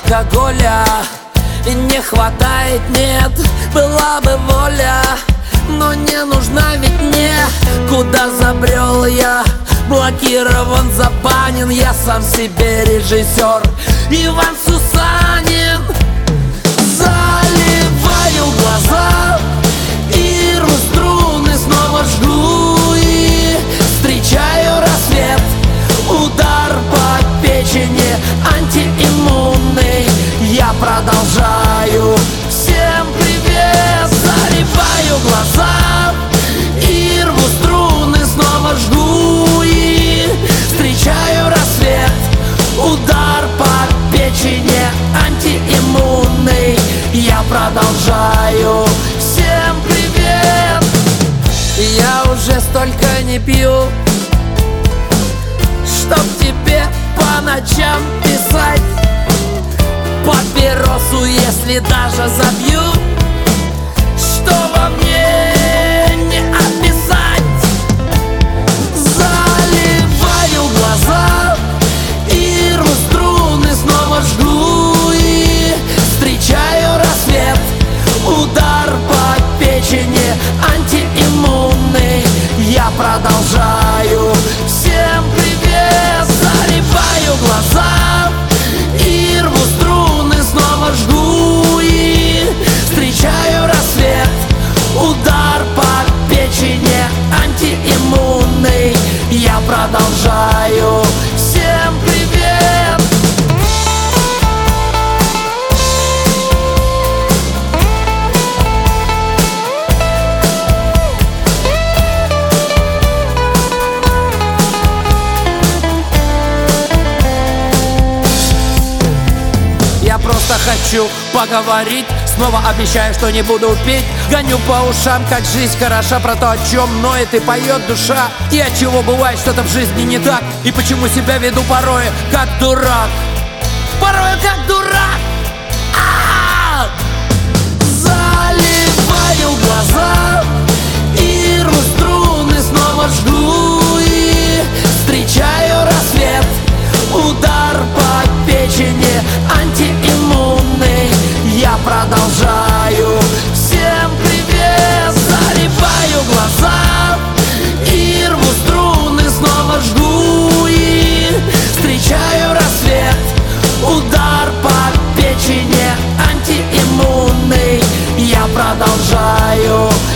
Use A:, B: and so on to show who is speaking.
A: алкоголя. И не хватает, нет, была бы воля, но не нужна ведь мне. Куда забрел я? Блокирован, забанен, я сам себе режиссер Иван Сусанин. Заливаю глаза и рву струны, снова жгу и встречаю рассвет. Удар по печени антииммунный. Я продолжаю. Всем привет! Заливаю глаза и рву струны, снова жгу и встречаю рассвет. Удар по печени антииммунный. Я продолжаю. Всем привет! Я уже столько не пью, чтоб тебе по ночам писать папиросу, если даже забью, что во мне не описать. Заливаю глаза и рву струны, снова жгу и встречаю рассвет. Удар по печени антииммунный. Я продолжаю. Всем привет! Заливаю глаза и рву струны, снова жгу и встречаю рассвет. Удар по печени антииммунный. Я продолжаю. Всем привет! Я просто хочу поговорить. Снова обещаю, что не буду пить. Гоню по ушам, как жизнь хороша. Про то, о чем ноет и поет душа. И от чего бывает что-то в жизни не так. И почему себя веду порой как дурак. Порой как дурак. Заливаю глаза и рву струны, снова жгу и встречаю рассвет. Удар по печени антииммунный. Я продолжаю. Всем привет! Заливаю глаза и рву струны, снова жгу и встречаю рассвет. Удар по печени антииммунный. Я продолжаю.